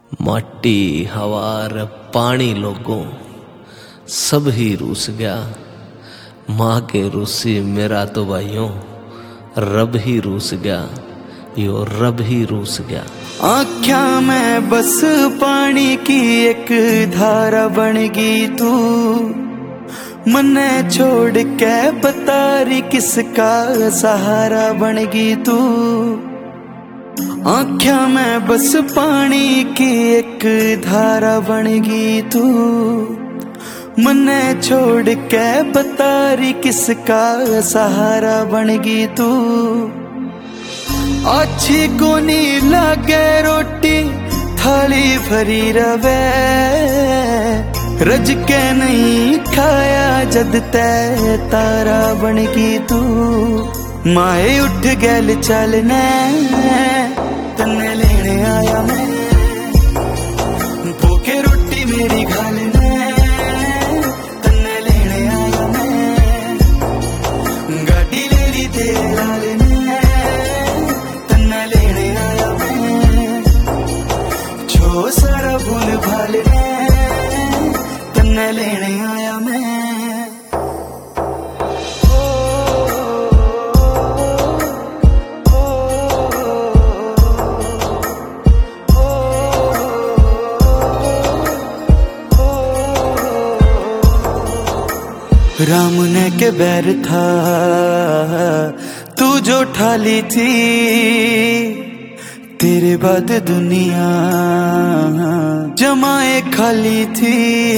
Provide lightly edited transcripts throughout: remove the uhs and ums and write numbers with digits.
माटी हवार पानी लोगों सब ही रूस गया। माँ के रूसी मेरा तो भाइयों रब ही रूस गया, यो रब ही रूस गया। आँख्या में बस पानी की एक धारा बनेगी तू, मन्ने छोड़ के बता रही किसका सहारा बनेगी तू। आँख्या में बस पानी की एक धारा बनेगी तू, मन्ने छोड़ के बता रही किसका सहारा बनेगी तू। अच्छी को नहीं लागे रोटी थाली भरी रवे, रज के नहीं खाया जद तै तारा बनेगी तू। माए उठ गैल चलने तन्ने लेने आया मैं, भूखे रोटी मेरी घालने तन्ने लेने आया मैं। गाड़ी ले ली तेरे लालने तन्ने लेने आया मैं। छो सारा भूल भालने तन्ने लेने आया मैं। राम ने के बैर था तू जो ठाली थी, तेरे बाद दुनिया जमाए खाली थी।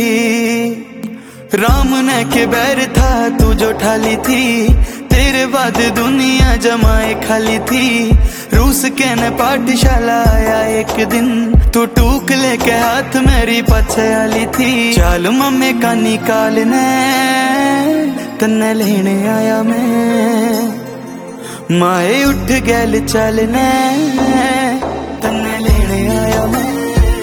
राम ने के बैर था तू जो ठाली थी, तेरे बाद दुनिया जमाए खाली थी। रूस के न पाठशाला आया एक दिन, तू टूक लेके हाथ मेरी पछे आली थी। चाल मम्मी का निकालने तन्ने लेने आया मैं। माए उठ गैल चलने तन्ने लेने आया मैं।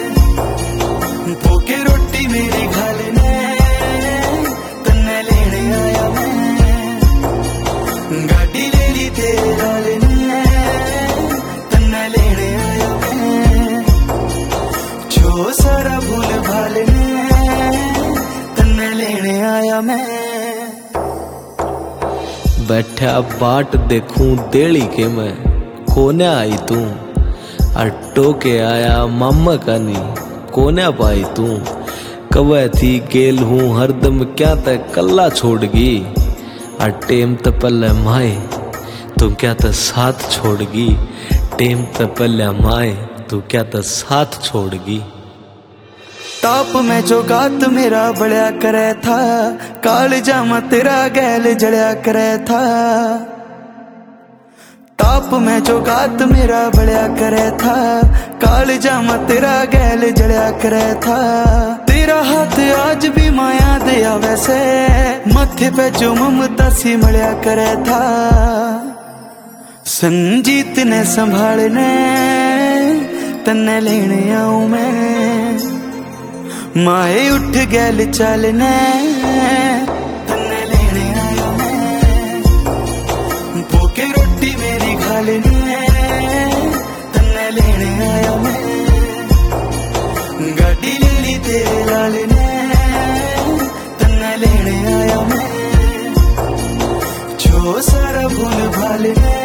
भूखे रोटी मेरी घालने तन्ने लेने आया मैं। गाड़ी ले ली तेरे लालने तन्ने लेने आया मैं। छो सारा भूल भालने तन्ने लेने आया मैं। बैठा बाट देखूं देली के मैं कोने आई तू, अट्टो के आया मामा का नी कोने पाई तू। कवे थी गेल हूँ हरदम क्या तक कल्ला छोड़गी, टेम त पल्ले माए तू क्या त साथ छोड़गी। टेम त पल्ले माए तू क्या त साथ छोड़गी। ताप में जो गात मेरा बड़ा करे था, काल जामा तेरा गैल जड़या करे था। ताप में जो गात मेरा बड़ा करे था, काल जामा तेरा गैल जड़या करे था। तेरा हाथ आज भी माया दया वैसे, मथे पे जो ममता सी मड़या करे था। संजीत ने संभालने तन्ने लेने आऊं मैं। माए उठ गैल चलने तन्ने लेने आया मैं। भूखे रोटी मेरी घालने तन्ने लेने आया मैं। गाड़ी ले ली तेरे लालने तन्ने लेने आया मैं। छो सारा भूल भालने